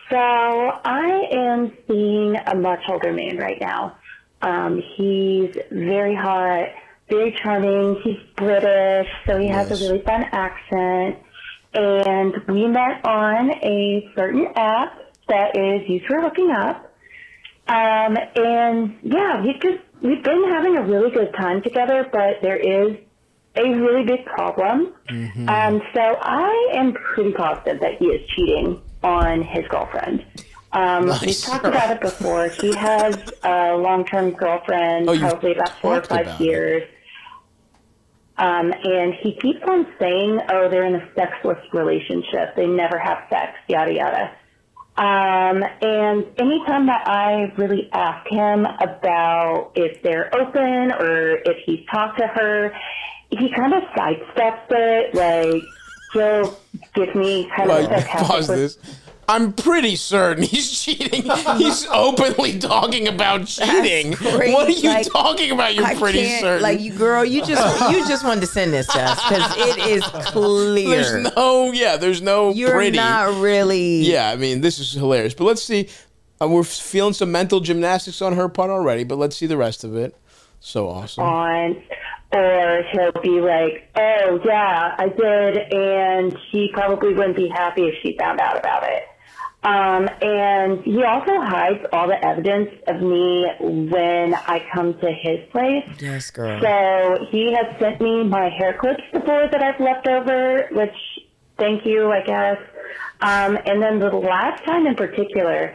So I am seeing a much older man right now. He's very hot, very charming. He's British, so he has a really fun accent. And we met on a certain app that is used for hooking up. And yeah, we've been having a really good time together, but there is a really big problem. So I am pretty positive that he is cheating on his girlfriend. We've talked about it before. He has a long-term girlfriend, probably about 4 or 5 years. And he keeps on saying, they're in a sexless relationship. They never have sex, yada, yada. And anytime that I really ask him about if they're open or if he's talked to her, he kind of sidesteps it. Like, he'll give me kind of a pause this. I'm pretty certain he's cheating. He's openly talking about cheating. What are you talking about? You're pretty certain. Like, you just wanted to send this to us because it is clear. There's no You're pretty. not really. Yeah, I mean, this is hilarious. But let's see. We're feeling some mental gymnastics on her part already, but let's see the rest of it. So awesome. Or he'll be like, oh, yeah, I did, and she probably wouldn't be happy if she found out about it. And he also hides all the evidence of me when I come to his place. Yes, girl. So he has sent me my hair clips before that I've left over, which, thank you, I guess. And then the last time in particular,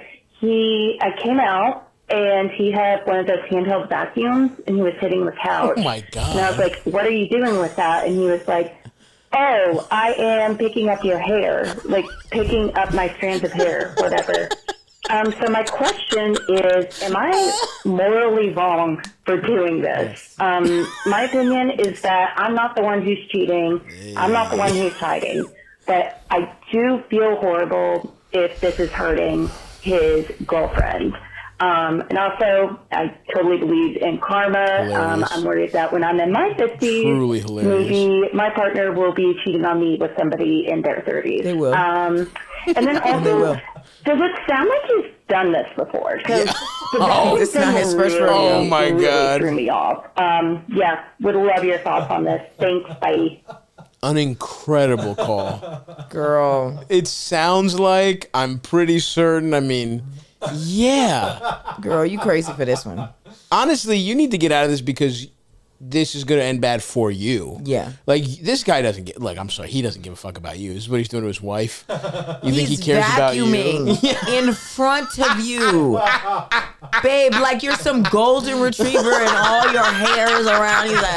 I came out, and he had one of those handheld vacuums, and he was hitting the couch. Oh, my God. And I was like, what are you doing with that? And he was like, oh, I am picking up your hair, like picking up my strands of hair, whatever. So my question is, am I morally wrong for doing this? My opinion is that I'm not the one who's cheating. I'm not the one who's hiding. But I do feel horrible if this is hurting his girlfriend. And also, I totally believe in karma. I'm worried that when I'm in my 50s, maybe my partner will be cheating on me with somebody in their 30s. They will. And then also, does it sound like he's done this before? Because it's not his first rodeo. Oh, my God. Threw me off. Would love your thoughts on this. Thanks, bye. An incredible call. Girl. It sounds like, I'm pretty certain, I mean... Yeah. Girl, you crazy for this one. Honestly, you need to get out of this because this is going to end bad for you. Yeah. Like, this guy doesn't get, like, I'm sorry, he doesn't give a fuck about you. This is what he's doing to his wife. You think he cares about you? In front of you. Babe, like you're some golden retriever and all your hair is around. He's like,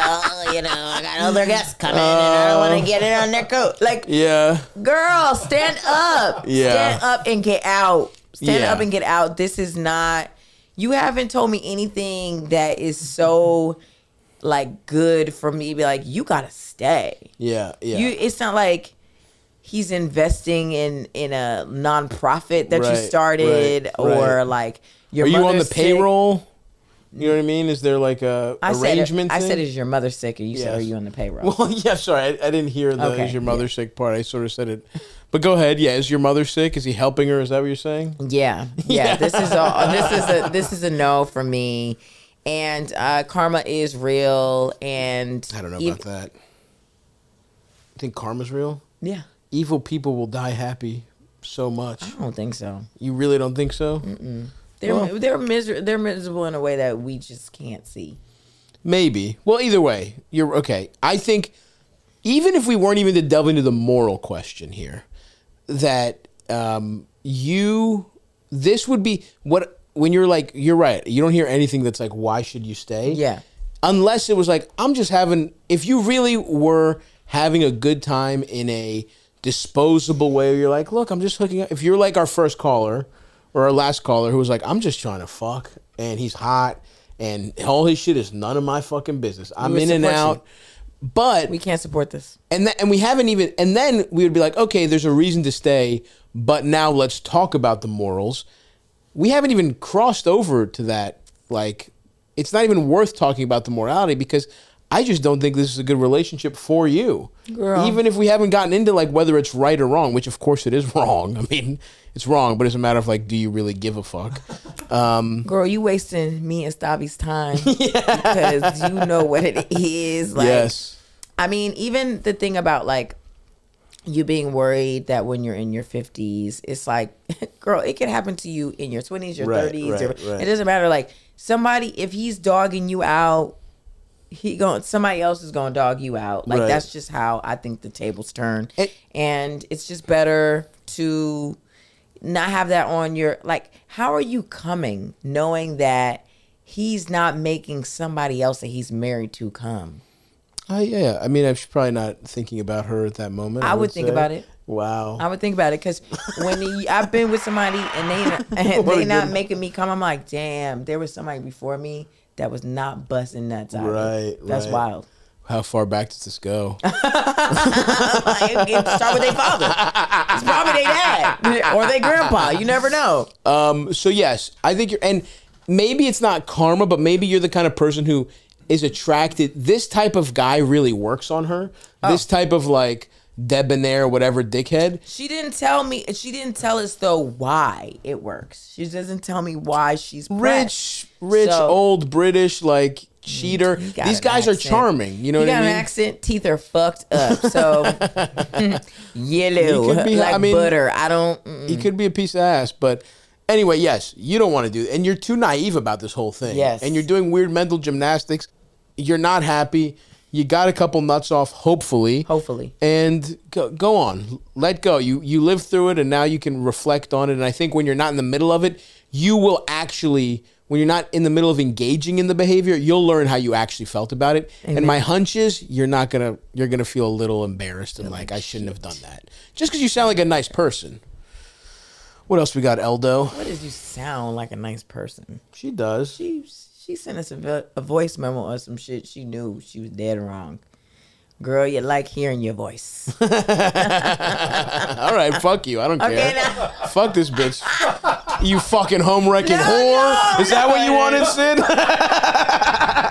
I got other guests coming and I don't want to get it on their coat. Like, girl, stand up. Yeah. Stand up and get out. Stand up and get out. This is not, you haven't told me anything that is so like good for me to be like, you gotta stay. Yeah. It's not like he's investing in a nonprofit that you started or like your Are you on the sick. payroll? You know what I mean? Is there like a arrangement thing? I said, is your mother sick? Or you said, are you on the payroll? Well, yeah, sorry. I didn't hear the is your mother sick part. I sort of said it. But go ahead. Yeah, is your mother sick? Is he helping her? Is that what you're saying? Yeah. This is a no for me. And karma is real. And I don't know about that. You think karma's real? Yeah. Evil people will die happy so much. I don't think so. You really don't think so? Mm-mm. They're miserable in a way that we just can't see. Maybe. Well, either way, you're okay. I think even if we weren't even to delve into the moral question here, that this would be what, when you're like, you're right. You don't hear anything that's like, why should you stay? Yeah. Unless it was like, if you really were having a good time in a disposable way, where you're like, look, I'm just hooking up. If you're like our first caller or our last caller who was like, I'm just trying to fuck and he's hot and all his shit is none of my fucking business. I'm in and out. But we can't support this. And we haven't even, and then we would be like, okay, there's a reason to stay, but now let's talk about the morals. We haven't even crossed over to that. Like, it's not even worth talking about the morality because I just don't think this is a good relationship for you. Girl. Even if we haven't gotten into like whether it's right or wrong, which of course it is wrong. I mean, it's wrong, but it's a matter of like, do you really give a fuck? Girl, you wasting me and Stabby's time because you know what it is. Like, Yes. I mean, even the thing about like you being worried that when you're in your 50s, it's like, girl, it can happen to you in your 20s, your Right, 30s. right. It doesn't matter. Like somebody, if he's dogging you out, somebody else is going to dog you out. Like Right. that's just how I think the tables turn. It- And it's just better to not have that on your, like, how are you coming knowing that he's not making somebody else that he's married to come? Yeah. I mean, I'm probably not thinking about her at that moment. I would think say. about it. Wow. I would think about it because when I've been with somebody and What they a not good- making me come, I'm like, damn, there was somebody before me that was not busting nuts out. Right, That's right. wild. How far back does this go? Like, it start with their father. It's probably their dad or their grandpa. You never know. So yes, I think and maybe it's not karma, but maybe you're the kind of person who is attracted. This type of guy really works on her. This type of like debonair, whatever, dickhead. She didn't tell me. She didn't tell us though why it works. She doesn't tell me why she's pressed. Rich, So- old British, like cheater. He got These an guys are accent. charming. You know He what got I mean? an accent. Teeth are fucked up. So yellow, He could be- like I mean, butter. I don't. He could be a piece of ass, but anyway, yes, you don't want to do it. And you're too naive about this whole thing. Yes. And you're doing weird mental gymnastics. You're not happy. You got a couple nuts off, hopefully. Hopefully. And go on. Let go. You lived through it, and now you can reflect on it. And I think when you're not in the middle of it, you will actually, when you're not in the middle of engaging in the behavior, you'll learn how you actually felt about it. And my hunch is you're gonna feel a little embarrassed and like, I shouldn't have done that. Just because you sound like a nice person. What else we got, Eldo? What does you sound like a nice person? She does. She sent us a voice memo or some shit. She knew she was dead wrong. Girl, you like hearing your voice. All right, fuck you. I don't care. Okay, now. Fuck this bitch. You fucking home wrecking whore. no, Is that what you no. wanted, Sid?